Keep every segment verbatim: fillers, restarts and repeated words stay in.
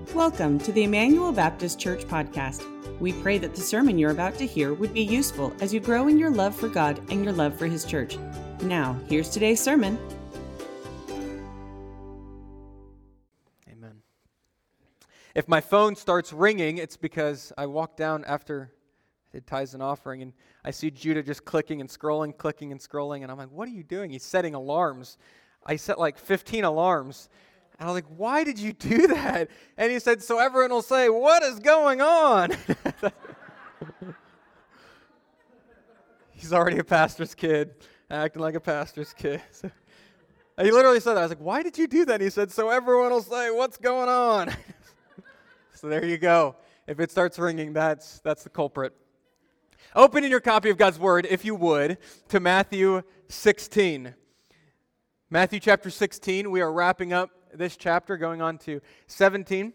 Welcome to the Emmanuel Baptist Church podcast. We pray that the sermon you're about to hear would be useful as you grow in your love for God and your love for His church. Now, here's today's sermon. Amen. If my phone starts ringing, it's because I walked down after I did tithes and offering, and I see Judah just clicking and scrolling, clicking and scrolling, and I'm like, what are you doing? He's setting alarms. I set like fifteen alarms. And I was like, why did you do that? And he said, so everyone will say, what is going on? He's already a pastor's kid, acting like a pastor's kid. So, he literally said that. I was like, why did you do that? And he said, so everyone will say, what's going on? So there you go. If it starts ringing, that's that's the culprit. Open in your copy of God's Word, if you would, to Matthew sixteen. Matthew chapter sixteen, we are wrapping up this chapter, going on to seventeen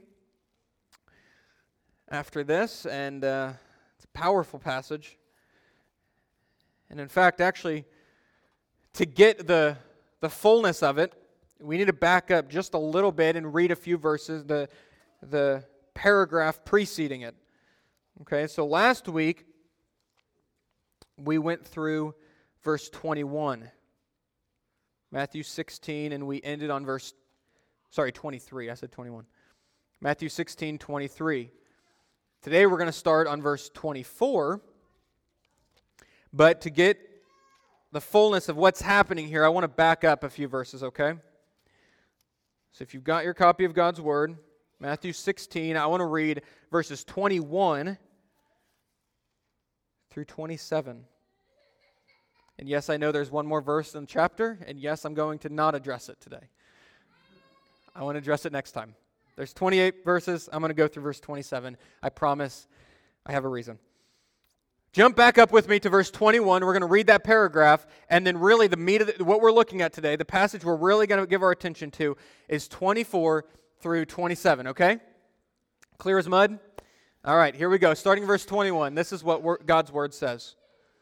after this, and uh, it's a powerful passage. And in fact, actually, to get the, the fullness of it, we need to back up just a little bit and read a few verses, the, the paragraph preceding it. Okay, so last week, we went through verse twenty-one. Matthew sixteen, and we ended on verse, sorry, twenty-three. I said twenty-one. Matthew sixteen, twenty-three. Today we're going to start on verse twenty-four. But to get the fullness of what's happening here, I want to back up a few verses, okay? So if you've got your copy of God's Word, Matthew sixteen, I want to read verses twenty-one through twenty-seven. And yes, I know there's one more verse in the chapter, and yes, I'm going to not address it today. I want to address it next time. There's twenty-eight verses. I'm going to go through verse twenty-seven. I promise I have a reason. Jump back up with me to verse twenty-one. We're going to read that paragraph, and then really the meat of the, what we're looking at today, the passage we're really going to give our attention to, is twenty-four through twenty-seven, okay? Clear as mud? All right, here we go. Starting verse twenty-one, this is what God's Word says.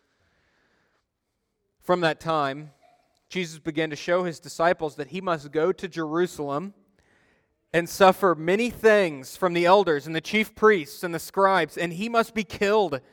From that time, Jesus began to show His disciples that He must go to Jerusalem and suffer many things from the elders and the chief priests and the scribes, and He must be killed,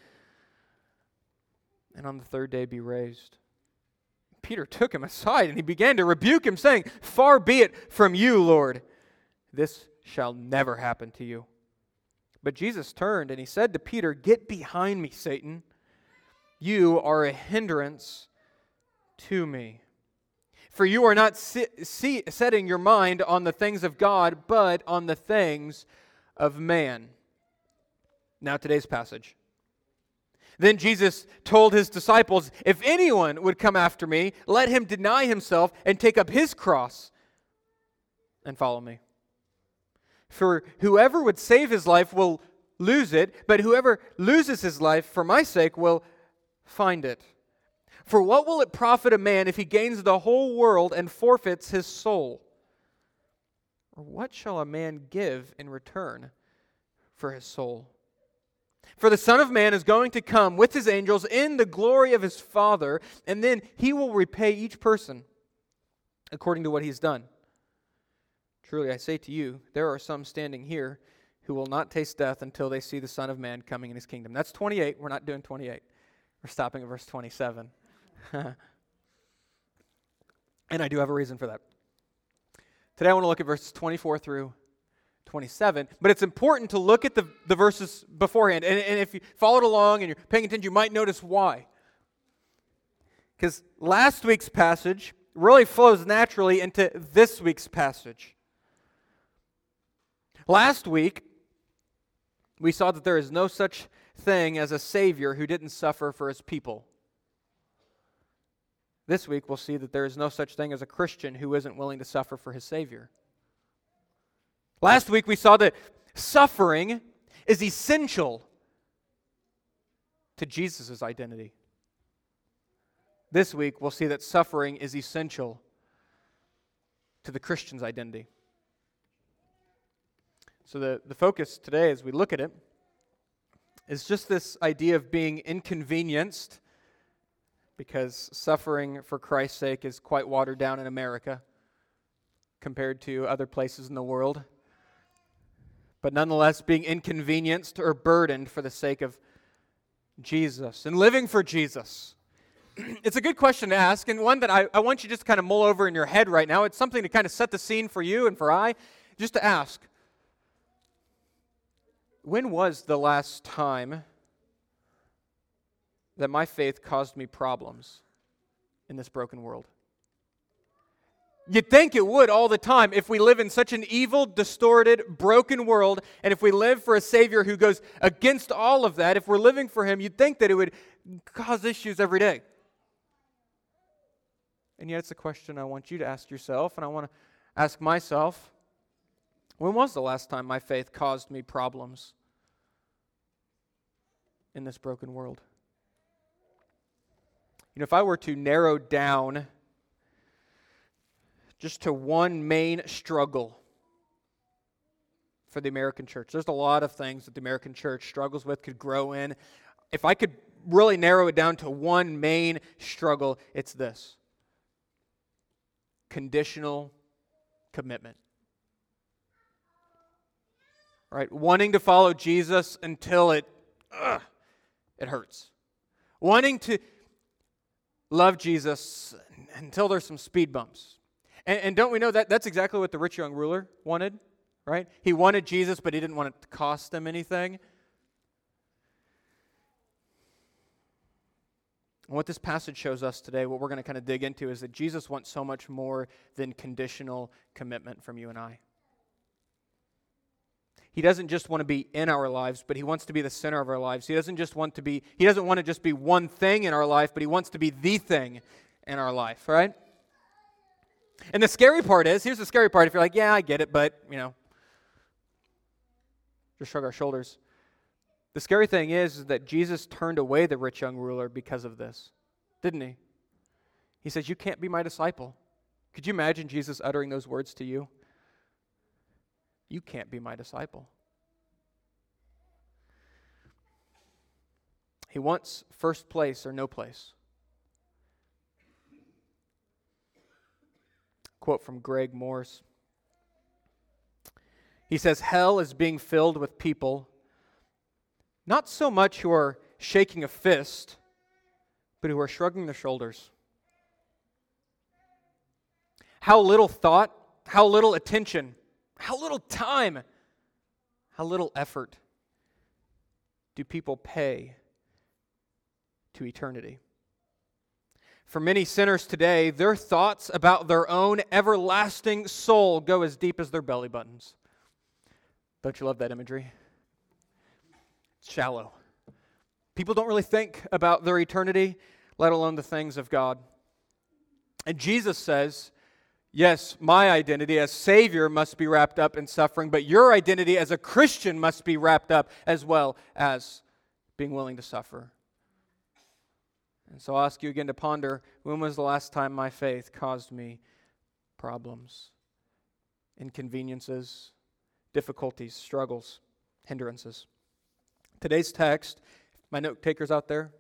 and on the third day be raised. Peter took Him aside, and he began to rebuke Him, saying, far be it from you, Lord. This shall never happen to you. But Jesus turned, and He said to Peter, get behind me, Satan. You are a hindrance to me. For you are not si- si- setting your mind on the things of God, but on the things of man. Now today's passage. Then Jesus told His disciples, if anyone would come after me, let him deny himself and take up his cross and follow me. For whoever would save his life will lose it, but whoever loses his life for my sake will find it. For what will it profit a man if he gains the whole world and forfeits his soul? Or what shall a man give in return for his soul? For the Son of Man is going to come with His angels in the glory of His Father, and then He will repay each person according to what he's done. Truly I say to you, there are some standing here who will not taste death until they see the Son of Man coming in His kingdom. That's twenty-eight. We're not doing twenty-eight. We're stopping at verse twenty-seven. And I do have a reason for that. Today I want to look at verses twenty-four through twenty-seven, but it's important to look at the, the verses beforehand. And, and if you followed along and you're paying attention, you might notice why. Because last week's passage really flows naturally into this week's passage. Last week, we saw that there is no such thing as a Savior who didn't suffer for His people. This week, we'll see that there is no such thing as a Christian who isn't willing to suffer for his Savior. Last week, we saw that suffering is essential to Jesus' identity. This week, we'll see that suffering is essential to the Christian's identity. So the, the focus today, as we look at it, is just this idea of being inconvenienced, because suffering for Christ's sake is quite watered down in America compared to other places in the world. but nonetheless being inconvenienced or burdened for the sake of Jesus and living for Jesus. It's a good question to ask, and one that I, I want you to just kind of mull over in your head right now. It's something to kind of set the scene for you and for I, just to ask, when was the last time that my faith caused me problems in this broken world? You'd think it would all the time if we live in such an evil, distorted, broken world, and if we live for a Savior who goes against all of that, if we're living for Him, you'd think that it would cause issues every day. And yet it's a question I want you to ask yourself, and I want to ask myself, when was the last time my faith caused me problems in this broken world? You know, if I were to narrow down just to one main struggle for the American church. There's a lot of things that the American church struggles with, could grow in. If I could really narrow it down to one main struggle, it's this: conditional commitment. Right? Wanting to follow Jesus until it, ugh, it hurts. Wanting to love Jesus until there's some speed bumps. And, and don't we know that that's exactly what the rich young ruler wanted, right? He wanted Jesus, but he didn't want it to cost him anything. And what this passage shows us today, what we're going to kind of dig into, is that Jesus wants so much more than conditional commitment from you and I. He doesn't just want to be in our lives, but He wants to be the center of our lives. He doesn't just want to be, He doesn't want to just be one thing in our life, but He wants to be the thing in our life, right? And the scary part is, here's the scary part, if you're like, yeah, I get it, but, you know, just shrug our shoulders. The scary thing is, is that Jesus turned away the rich young ruler because of this, didn't He? He says, you can't be my disciple. Could you imagine Jesus uttering those words to you? You can't be my disciple. He wants first place or no place. Quote from Greg Morse. He says, hell is being filled with people, not so much who are shaking a fist, but who are shrugging their shoulders. How little thought, how little attention, how little time, how little effort do people pay to eternity? For many sinners today, their thoughts about their own everlasting soul go as deep as their belly buttons. Don't you love that imagery? It's shallow. People don't really think about their eternity, let alone the things of God. And Jesus says, yes, my identity as Savior must be wrapped up in suffering, but your identity as a Christian must be wrapped up as well as being willing to suffer. And so I'll ask you again to ponder, when was the last time my faith caused me problems, inconveniences, difficulties, struggles, hindrances? Today's text, my note takers out there,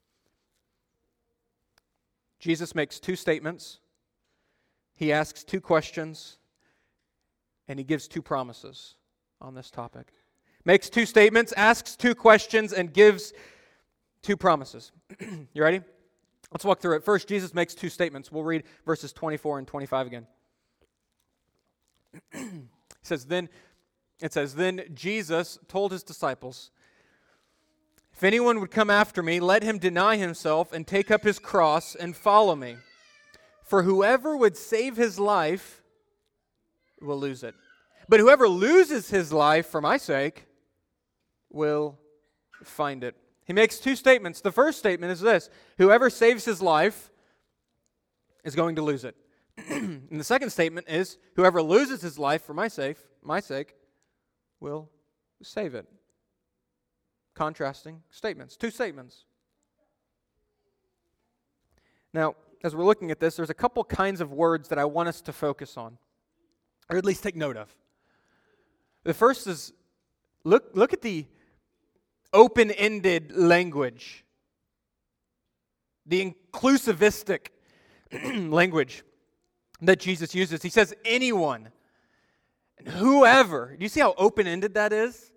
Jesus makes two statements. He asks two questions, and He gives two promises on this topic. Makes two statements, asks two questions, and gives two promises. You ready? Let's walk through it. First, Jesus makes two statements. We'll read verses twenty-four and twenty-five again. It says, then, it says, then Jesus told His disciples, if anyone would come after me, let him deny himself and take up his cross and follow me. For whoever would save his life will lose it. But whoever loses his life for my sake will find it. He makes two statements. The first statement is this: whoever saves his life is going to lose it. And the second statement is, whoever loses his life for my sake, my sake, will save it. Contrasting statements. Two statements. Now, as we're looking at this, there's a couple kinds of words that I want us to focus on, or at least take note of. The first is, look, look at the open-ended language, the inclusivistic language that Jesus uses. He says anyone. And whoever, do you see how open-ended that is?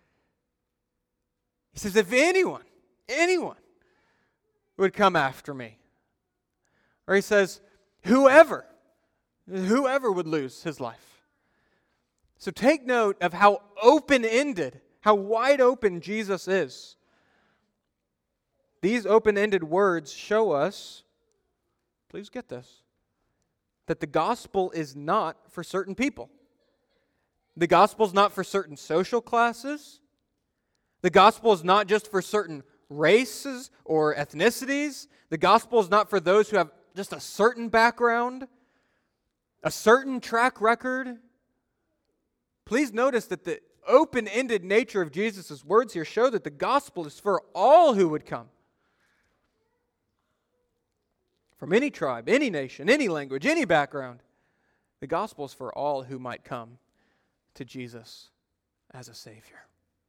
He says, if anyone, anyone would come after me. Or he says, whoever, whoever would lose his life. So take note of how open-ended, how wide open Jesus is. These open-ended words show us, please get this, that the gospel is not for certain people. The gospel is not for certain social classes. The gospel is not just for certain races or ethnicities. The gospel is not for those who have just a certain background, a certain track record. Please notice that the open-ended nature of Jesus' words here show that the gospel is for all who would come. From any tribe, any nation, any language, any background. The gospel is for all who might come to Jesus as a Savior.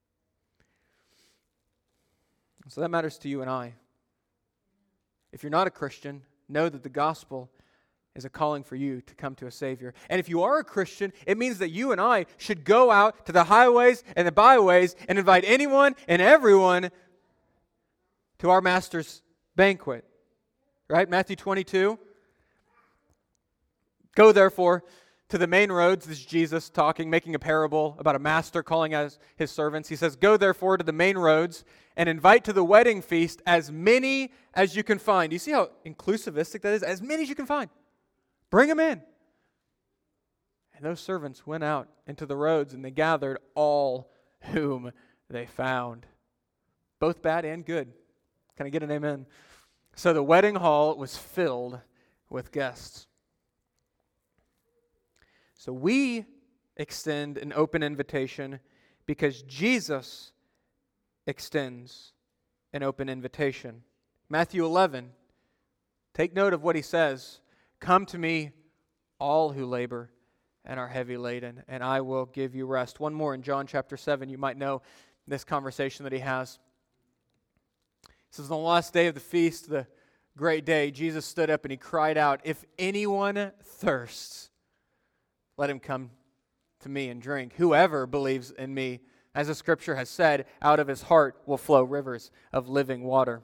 So that matters to you and I. If you're not a Christian, know that the gospel is a calling for you to come to a Savior. And if you are a Christian, it means that you and I should go out to the highways and the byways and invite anyone and everyone to our Master's banquet. Right? Matthew twenty-two. Go therefore to the main roads. This is Jesus talking, making a parable about a master calling out his servants. He says, go therefore to the main roads and invite to the wedding feast as many as you can find. Do you see how inclusivistic that is? As many as you can find. Bring them in. And those servants went out into the roads and they gathered all whom they found. Both bad and good. Can I get an amen? So the wedding hall was filled with guests. So we extend an open invitation because Jesus extends an open invitation. Matthew eleven, take note of what he says. Come to me, all who labor and are heavy laden, and I will give you rest. One more in John chapter seven. You might know this conversation that he has. It says, on the last day of the feast, the great day, Jesus stood up and he cried out, if anyone thirsts, let him come to me and drink. Whoever believes in me, as the scripture has said, out of his heart will flow rivers of living water.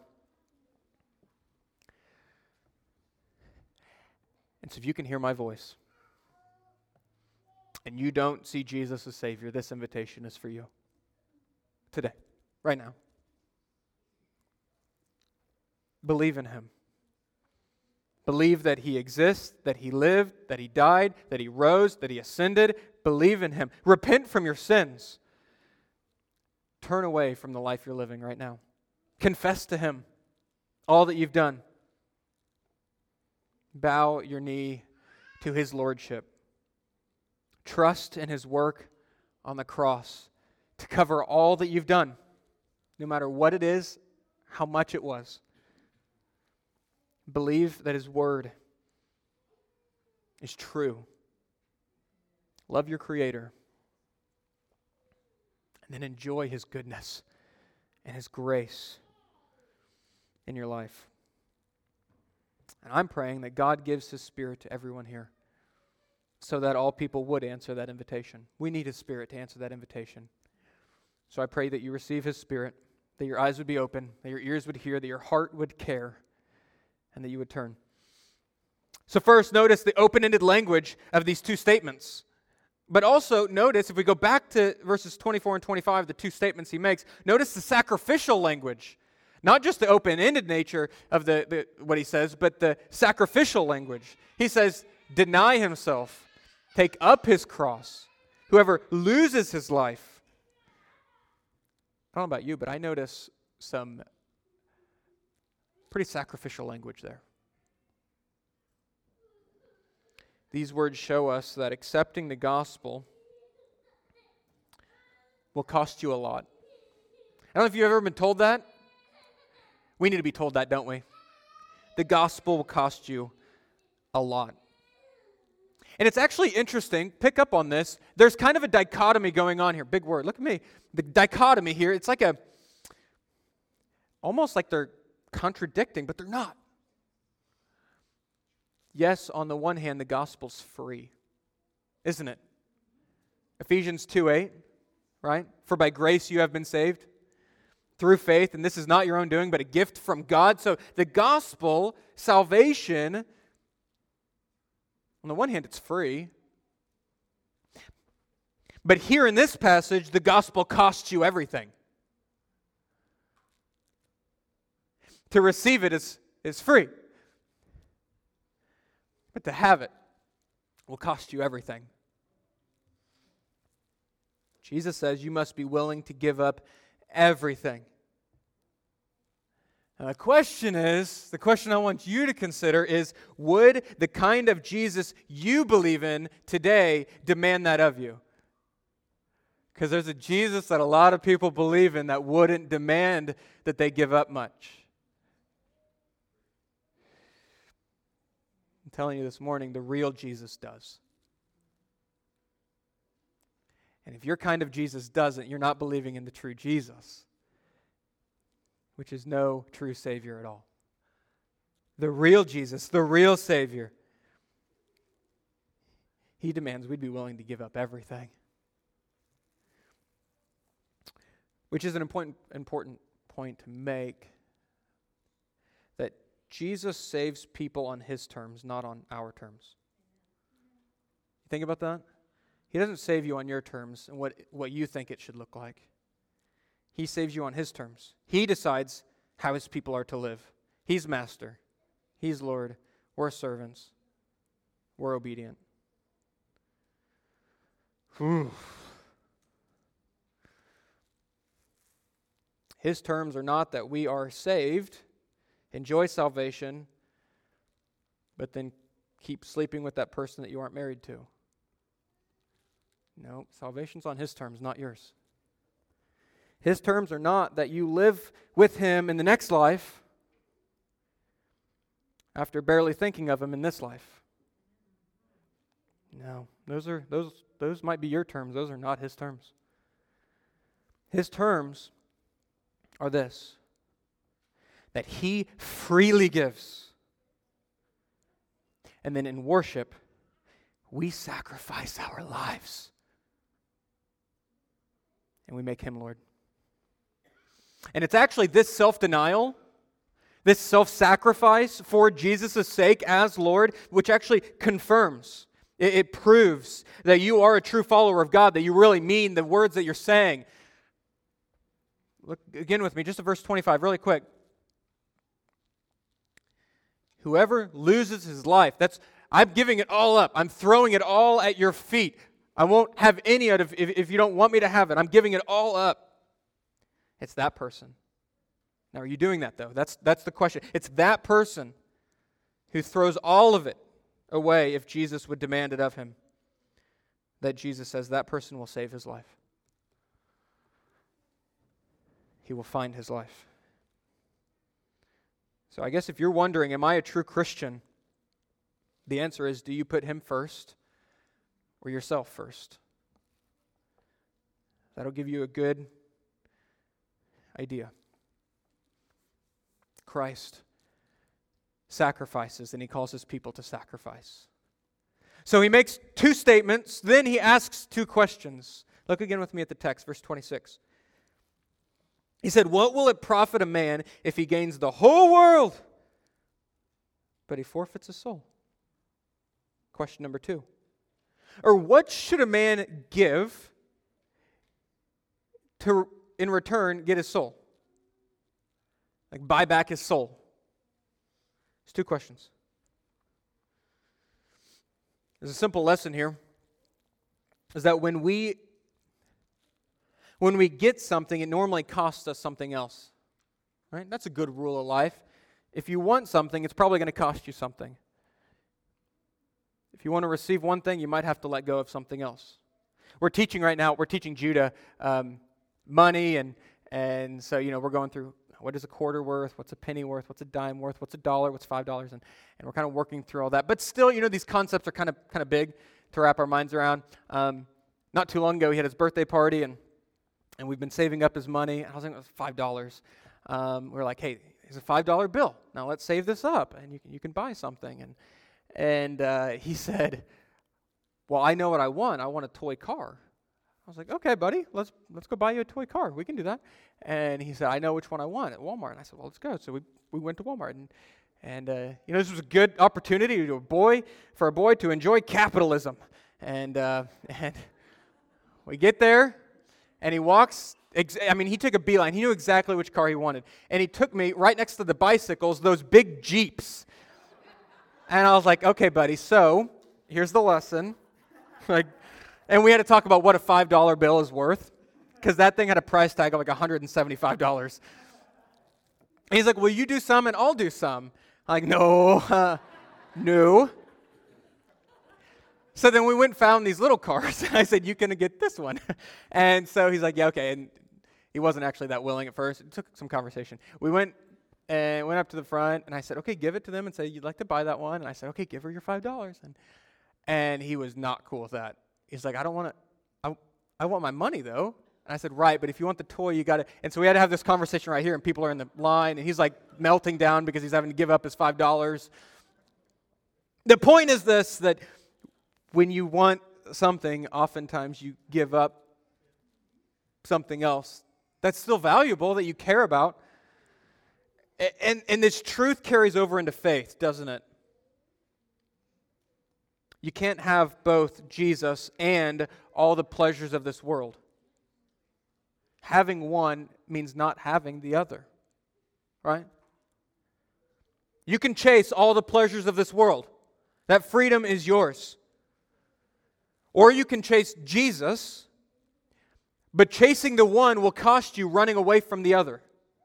And so if you can hear my voice and you don't see Jesus as Savior, this invitation is for you. Today, right now. Believe in him. Believe that he exists, that he lived, that he died, that he rose, that he ascended. Believe in him. Repent from your sins. Turn away from the life you're living right now. Confess to him all that you've done. Bow your knee to his lordship. Trust in his work on the cross to cover all that you've done, no matter what it is, how much it was. Believe that his word is true. Love your Creator. And then enjoy his goodness and his grace in your life. And I'm praying that God gives his Spirit to everyone here so that all people would answer that invitation. We need his Spirit to answer that invitation. So I pray that you receive his Spirit, that your eyes would be open, that your ears would hear, that your heart would care, and that you would turn. So first, notice the open-ended language of these two statements. But also, notice, if we go back to verses twenty-four and twenty-five, the two statements he makes, notice the sacrificial language. Not just the open-ended nature of the, the what he says, but the sacrificial language. He says, deny himself, take up his cross. Whoever loses his life. I don't know about you, but I notice some pretty sacrificial language there. These words show us that accepting the gospel will cost you a lot. I don't know if you've ever been told that. We need to be told that, don't we? The gospel will cost you a lot. And it's actually interesting, pick up on this, there's kind of a dichotomy going on here. Big word, look at me. The dichotomy here, it's like a, almost like they're contradicting, but they're not. Yes, on the one hand, the gospel's free, isn't it? Ephesians two eight, right? For by grace you have been saved through faith, and this is not your own doing, but a gift from God. So the gospel, salvation, on the one hand, it's free. But here in this passage, the gospel costs you everything. To receive it is, is free. But to have it will cost you everything. Jesus says you must be willing to give up everything. Now the question is, the question I want you to consider is, would the kind of Jesus you believe in today demand that of you? Because there's a Jesus that a lot of people believe in that wouldn't demand that they give up much. I'm telling you this morning, the real Jesus does. And if your kind of Jesus doesn't, you're not believing in the true Jesus, which is no true Savior at all. The real Jesus, the real Savior, He demands we'd be willing to give up everything. Which is an important, important point to make, that Jesus saves people on His terms, not on our terms. You think about that? He doesn't save you on your terms and what, what you think it should look like. He saves you on His terms. He decides how His people are to live. He's master. He's Lord. We're servants. We're obedient. Whew. His terms are not that we are saved, enjoy salvation, but then keep sleeping with that person that you aren't married to. No, salvation's on His terms, not yours. His terms are not that you live with Him in the next life after barely thinking of Him in this life. No, those are those those might be your terms. Those are not His terms. His terms are this: that He freely gives. And then in worship, we sacrifice our lives. And we make Him Lord. And it's actually this self-denial, this self-sacrifice for Jesus' sake as Lord, which actually confirms, it, it proves that you are a true follower of God, that you really mean the words that you're saying. Look again with me, just to verse twenty-five, really quick. Whoever loses his life, that's, I'm giving it all up. I'm throwing it all at your feet. I won't have any of it if, if you don't want me to have it. I'm giving it all up. It's that person. Now, are you doing that, though? That's, that's the question. It's that person who throws all of it away if Jesus would demand it of him, that Jesus says that person will save his life. He will find his life. So I guess if you're wondering, am I a true Christian? The answer is, do you put Him first or yourself first? That'll give you a good idea. Christ sacrifices, and He calls His people to sacrifice. So He makes two statements, then He asks two questions. Look again with me at the text, verse twenty-six. He said, "What will it profit a man if he gains the whole world, but he forfeits his soul?" Question number two. Or what should a man give to, in return, get his soul? Like buy back his soul. There's two questions. There's a simple lesson here, is that when we When we get something, it normally costs us something else. Right? That's a good rule of life. If you want something, it's probably going to cost you something. If you want to receive one thing, you might have to let go of something else. We're teaching right now, we're teaching Judah um, money, and and so, you know, we're going through, what is a quarter worth, what's a penny worth, what's a dime worth, what's a dollar, what's five dollars, and, and we're kind of working through all that. But still, you know, these concepts are kind of kind of big to wrap our minds around. Um, not too long ago, he had his birthday party, and And we've been saving up his money. I was thinking it was five dollars. Um, we we're like, hey, here's a five dollar bill. Now let's save this up, and you can, you can buy something. And and uh, he said, well, I know what I want. I want a toy car. I was like, okay, buddy, let's let's go buy you a toy car. We can do that. And he said, I know which one I want at Walmart. And I said, well, let's go. So we, we went to Walmart. And, and uh, you know, this was a good opportunity to a boy, for a boy to enjoy capitalism. And, uh, and we get there, and he walks. Ex- I mean, he took a beeline. He knew exactly which car he wanted. And he took me right next to the bicycles, those big Jeeps. And I was like, okay, buddy, so here's the lesson. Like, and we had to talk about what a five dollar bill is worth, because that thing had a price tag of like one hundred seventy-five dollars. And he's like, well, you do some and I'll do some. I'm like, no, uh, no. So then we went and found these little cars. I said, you can get this one. And so he's like, yeah, okay. And he wasn't actually that willing at first. It took some conversation. We went and went up to the front, and I said, okay, give it to them and say, you'd like to buy that one. And I said, okay, give her your five dollars. And, and he was not cool with that. He's like, I don't want to, I, I want my money, though. And I said, right, but if you want the toy, you got to. And so we had to have this conversation right here, and people are in the line, and he's like melting down because he's having to give up his five dollars. The point is this, that when you want something, oftentimes you give up something else that's still valuable, that you care about. And, and this truth carries over into faith, doesn't it? You can't have both Jesus and all the pleasures of this world. Having one means not having the other, right? You can chase all the pleasures of this world. That freedom is yours. Or you can chase Jesus, but chasing the one will cost you running away from the other.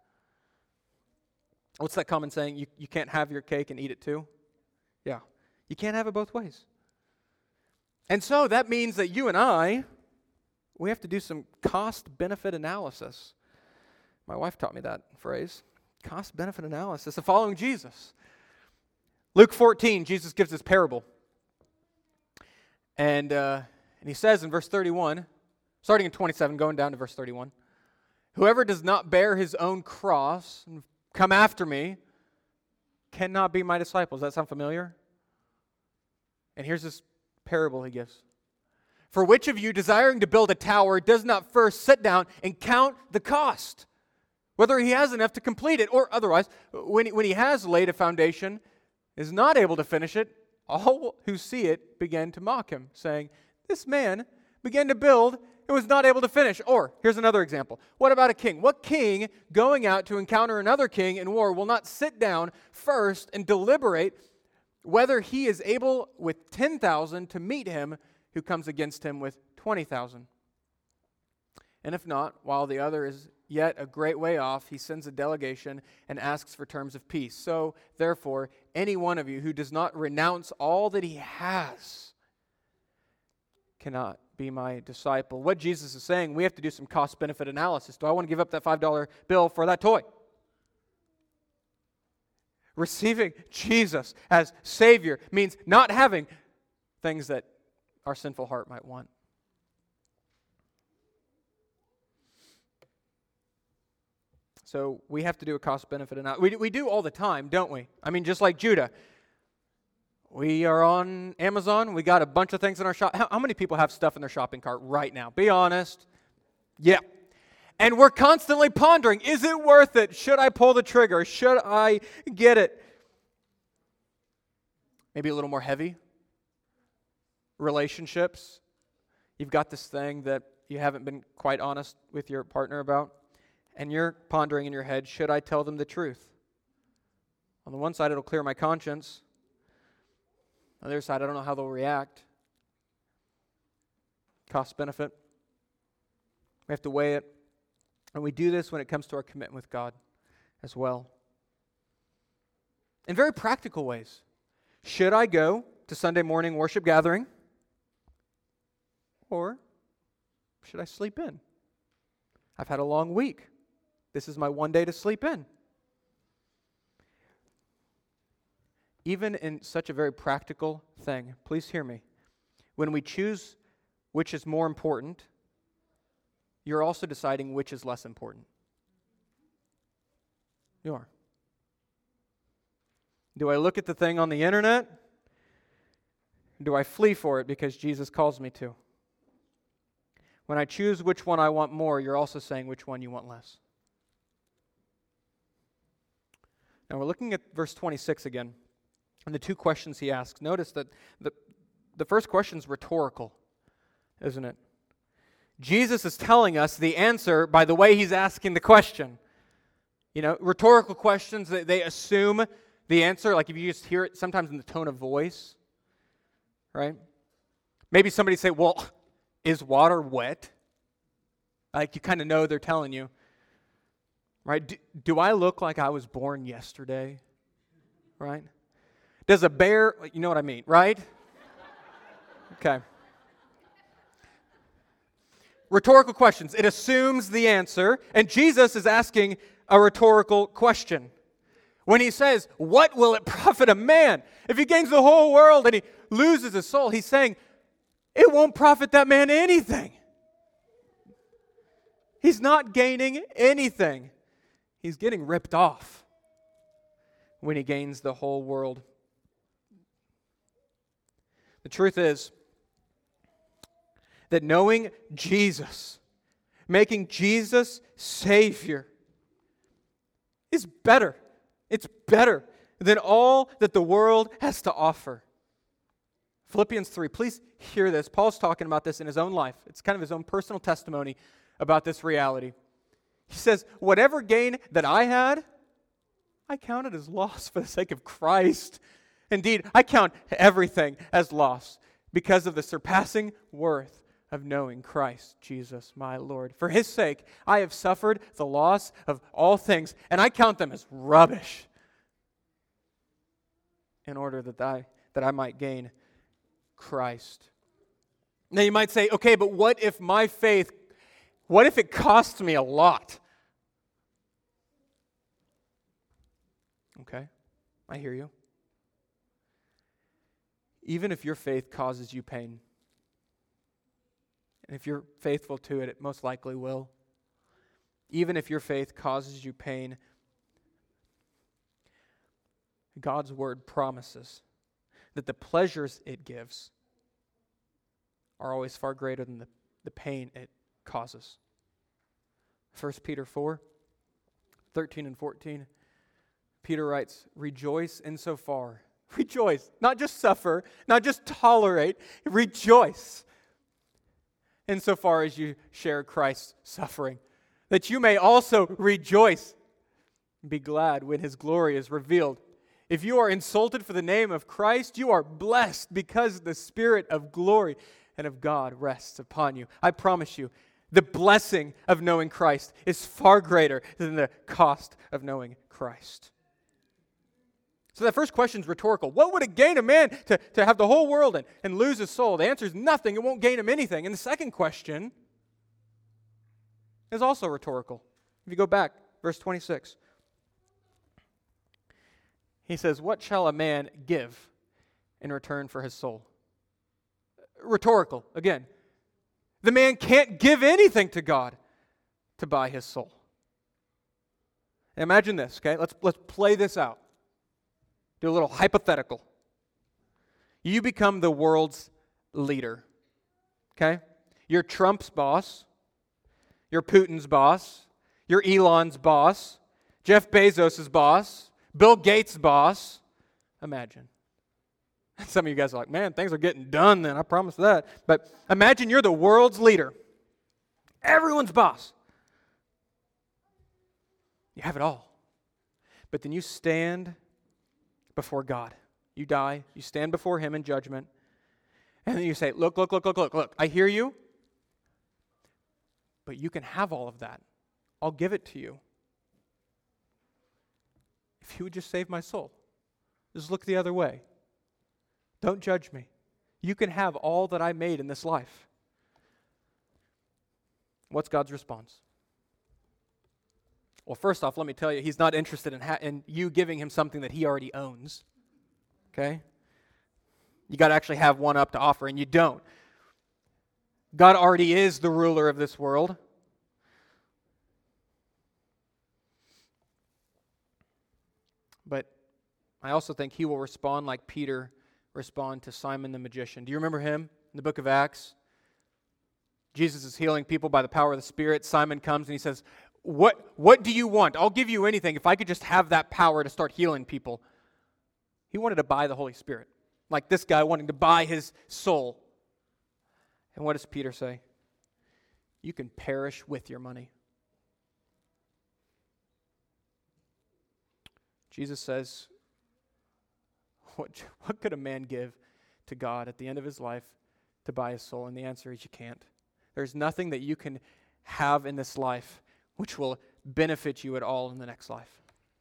What's that common saying? You, you can't have your cake and eat it too? Yeah. You can't have it both ways. And so that means that you and I, we have to do some cost-benefit analysis. My wife taught me that phrase, cost-benefit analysis of following Jesus. Luke fourteen, Jesus gives this parable. And, uh, and he says in verse thirty-one, starting in twenty-seven, going down to verse thirty-one, whoever does not bear his own cross and come after me cannot be my disciple. Does that sound familiar? And here's this parable he gives. For which of you, desiring to build a tower, does not first sit down and count the cost, whether he has enough to complete it, or otherwise, when he, when he has laid a foundation, is not able to finish it, all who see it begin to mock him, saying, this man began to build and was not able to finish. Or, here's another example. What about a king? What king going out to encounter another king in war will not sit down first and deliberate whether he is able with ten thousand to meet him who comes against him with twenty thousand? And if not, while the other is yet a great way off, he sends a delegation and asks for terms of peace. So, therefore, any one of you who does not renounce all that he has cannot be my disciple. What Jesus is saying, we have to do some cost-benefit analysis. Do I want to give up that five dollar bill for that toy? Receiving Jesus as Savior means not having things that our sinful heart might want. So we have to do a cost-benefit analysis. We, we do all the time, don't we? I mean, just like Judah. We are on Amazon. We got a bunch of things in our shop. How, how many people have stuff in their shopping cart right now? Be honest. Yeah. And we're constantly pondering, is it worth it? Should I pull the trigger? Should I get it? Maybe a little more heavy. Relationships. You've got this thing that you haven't been quite honest with your partner about. And you're pondering in your head, should I tell them the truth? On the one side, it'll clear my conscience. On the other side, I don't know how they'll react. Cost benefit. We have to weigh it. And we do this when it comes to our commitment with God as well. In very practical ways. Should I go to Sunday morning worship gathering? Or should I sleep in? I've had a long week. This is my one day to sleep in. Even in such a very practical thing, please hear me. When we choose which is more important, you're also deciding which is less important. You are. Do I look at the thing on the internet? Do I flee for it because Jesus calls me to? When I choose which one I want more, you're also saying which one you want less. Now we're looking at verse twenty-six again, and the two questions he asks. Notice that the, the first question is rhetorical, isn't it? Jesus is telling us the answer by the way he's asking the question. You know, rhetorical questions, they, they assume the answer, like if you just hear it sometimes in the tone of voice, right? Maybe somebody say, well, is water wet? Like you kind of know they're telling you, right? Do, do I look like I was born yesterday? Right? Does a bear, you know what I mean, right? Okay. Rhetorical questions. It assumes the answer, and Jesus is asking a rhetorical question. When he says, what will it profit a man if he gains the whole world and he loses his soul? He's saying, it won't profit that man anything. He's not gaining anything. He's getting ripped off when he gains the whole world. The truth is that knowing Jesus, making Jesus Savior, is better. It's better than all that the world has to offer. Philippians three, please hear this. Paul's talking about this in his own life. It's kind of his own personal testimony about this reality. He says, whatever gain that I had, I counted as loss for the sake of Christ. Indeed, I count everything as loss because of the surpassing worth of knowing Christ Jesus my Lord. For his sake, I have suffered the loss of all things, and I count them as rubbish in order that I, that I might gain Christ. Now you might say, okay, but what if my faith, what if it costs me a lot? Okay, I hear you. Even if your faith causes you pain, and if you're faithful to it, it most likely will. Even if your faith causes you pain, God's word promises that the pleasures it gives are always far greater than the, the pain it causes. First Peter four, thirteen and fourteen, Peter writes, rejoice insofar. Rejoice, not just suffer, not just tolerate, rejoice insofar as you share Christ's suffering, that you may also rejoice and be glad when his glory is revealed. If you are insulted for the name of Christ, you are blessed because the Spirit of glory and of God rests upon you. I promise you, the blessing of knowing Christ is far greater than the cost of knowing Christ. So that first question is rhetorical. What would it gain a man to, to have the whole world and, and lose his soul? The answer is nothing. It won't gain him anything. And the second question is also rhetorical. If you go back, verse twenty-six. He says, what shall a man give in return for his soul? Rhetorical, again. The man can't give anything to God to buy his soul. And imagine this, okay? Let's, let's play this out. Do a little hypothetical. You become the world's leader, okay? You're Trump's boss. You're Putin's boss. You're Elon's boss. Jeff Bezos' boss. Bill Gates' boss. Imagine. Some of you guys are like, man, things are getting done then, I promise that. But imagine you're the world's leader. Everyone's boss. You have it all. But then you stand before God. You die. You stand before him in judgment. And then you say, look, look, look, look, look, look. I hear you. But you can have all of that. I'll give it to you. If you would just save my soul. Just look the other way. Don't judge me. You can have all that I made in this life. What's God's response? Well, first off, let me tell you, he's not interested in, ha- in you giving him something that he already owns. Okay? You got to actually have one up to offer, and you don't. God already is the ruler of this world. But I also think he will respond like Peter responded to Simon the magician. Do you remember him in the book of Acts? Jesus is healing people by the power of the Spirit. Simon comes and he says, What, what do you want? I'll give you anything if I could just have that power to start healing people. He wanted to buy the Holy Spirit, like this guy wanting to buy his soul. And what does Peter say? You can perish with your money. Jesus says, what, what could a man give to God at the end of his life to buy his soul? And the answer is you can't. There's nothing that you can have in this life which will benefit you at all in the next life.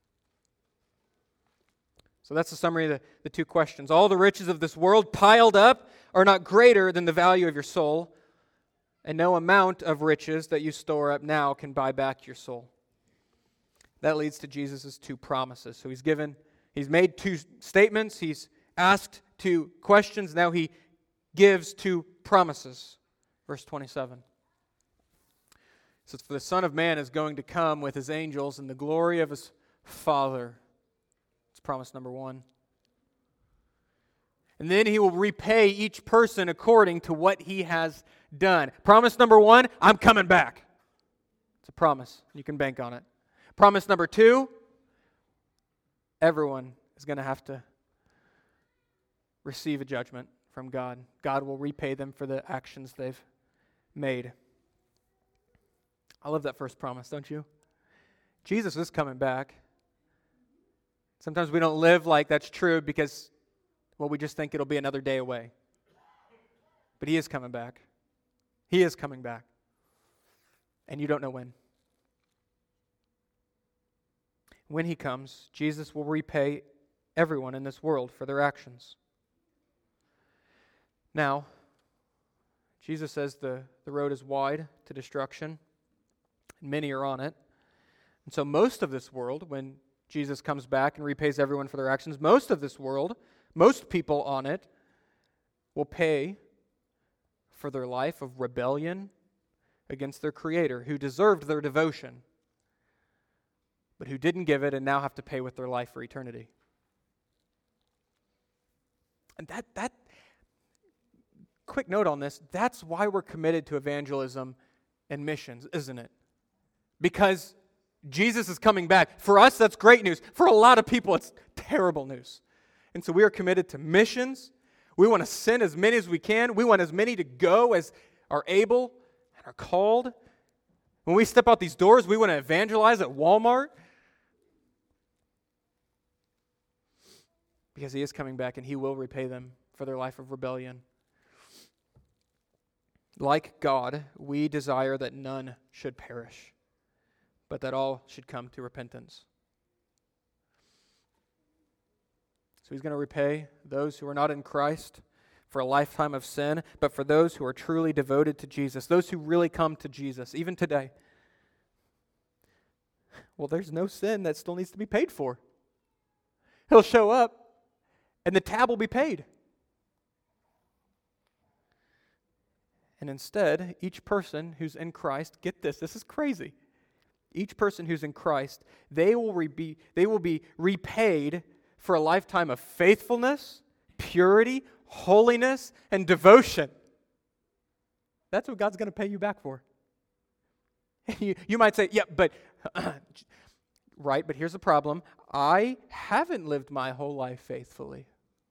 So that's the summary of the, the two questions. All the riches of this world piled up are not greater than the value of your soul, and no amount of riches that you store up now can buy back your soul. That leads to Jesus' two promises. So he's given, he's made two statements, he's asked two questions, now he gives two promises. Verse twenty-seven. It says, for the Son of Man is going to come with his angels in the glory of his Father. That's promise number one. And then he will repay each person according to what he has done. Promise number one, I'm coming back. It's a promise. You can bank on it. Promise number two, everyone is going to have to receive a judgment from God. God will repay them for the actions they've made. I love that first promise, don't you? Jesus is coming back. Sometimes we don't live like that's true because, well, we just think it'll be another day away. But he is coming back. He is coming back. And you don't know when. When he comes, Jesus will repay everyone in this world for their actions. Now, Jesus says the, the road is wide to destruction, and many are on it. And so most of this world, when Jesus comes back and repays everyone for their actions, most of this world, most people on it, will pay for their life of rebellion against their Creator, who deserved their devotion, but who didn't give it and now have to pay with their life for eternity. And that, that, quick note on this, that's why we're committed to evangelism and missions, isn't it? Because Jesus is coming back. For us, that's great news. For a lot of people, it's terrible news. And so we are committed to missions. We want to send as many as we can. We want as many to go as are able and are called. When we step out these doors, we want to evangelize at Walmart. Because he is coming back and he will repay them for their life of rebellion. Like God, we desire that none should perish, but that all should come to repentance. So he's going to repay those who are not in Christ for a lifetime of sin, but for those who are truly devoted to Jesus, those who really come to Jesus, even today. Well, there's no sin that still needs to be paid for. He'll show up, and the tab will be paid. And instead, each person who's in Christ, get this, this is crazy. Each person who's in Christ, they will re- be, they will be repaid for a lifetime of faithfulness, purity, holiness, and devotion. That's what God's going to pay you back for. You, you might say, yeah, but, right, but here's the problem. I haven't lived my whole life faithfully.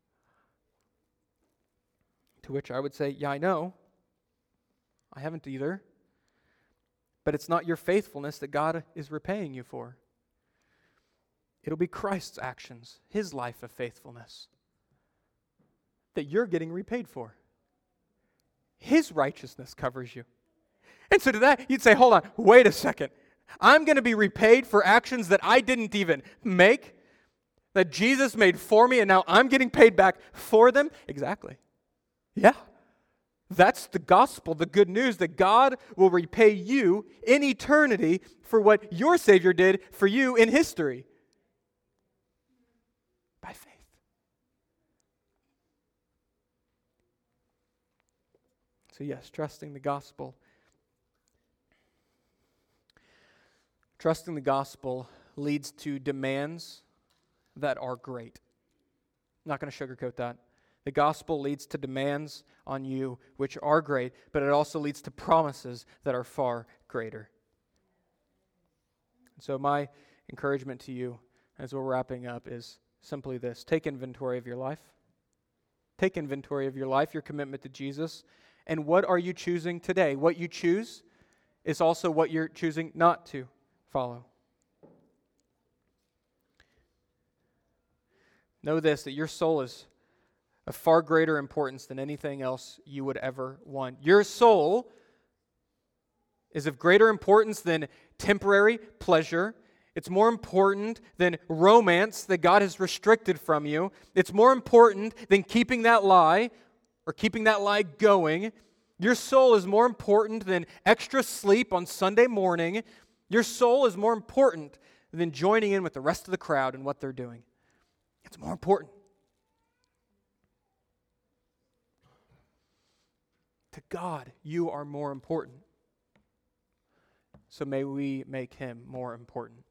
To which I would say, yeah, I know. I haven't either. But it's not your faithfulness that God is repaying you for. It'll be Christ's actions, his life of faithfulness, that you're getting repaid for. His righteousness covers you. And so to that, you'd say, hold on, wait a second. I'm going to be repaid for actions that I didn't even make, that Jesus made for me, and now I'm getting paid back for them? Exactly. Yeah. That's the gospel, the good news that God will repay you in eternity for what your Savior did for you in history. By faith. So yes, trusting the gospel. Trusting the gospel leads to demands that are great. I'm not going to sugarcoat that. The gospel leads to demands on you which are great, but it also leads to promises that are far greater. So my encouragement to you as we're wrapping up is simply this. Take inventory of your life. Take inventory of your life, your commitment to Jesus, and what are you choosing today? What you choose is also what you're choosing not to follow. Know this, that your soul is of far greater importance than anything else you would ever want. Your soul is of greater importance than temporary pleasure. It's more important than romance that God has restricted from you. It's more important than keeping that lie or keeping that lie going. Your soul is more important than extra sleep on Sunday morning. Your soul is more important than joining in with the rest of the crowd and what they're doing. It's more important. To God, you are more important. So may we make Him more important.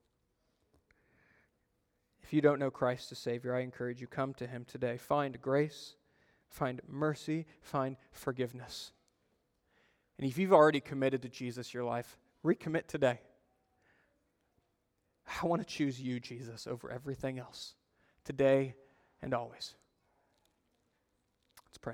If you don't know Christ as Savior, I encourage you, come to Him today. Find grace, find mercy, find forgiveness. And if you've already committed to Jesus your life, recommit today. I want to choose you, Jesus, over everything else, today and always. Let's pray.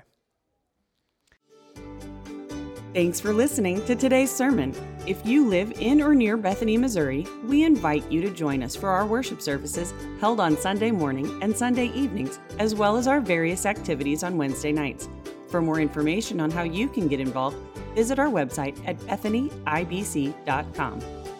Thanks for listening to today's sermon. If you live in or near Bethany, Missouri, we invite you to join us for our worship services held on Sunday morning and Sunday evenings, as well as our various activities on Wednesday nights. For more information on how you can get involved, visit our website at bethany i b c dot com.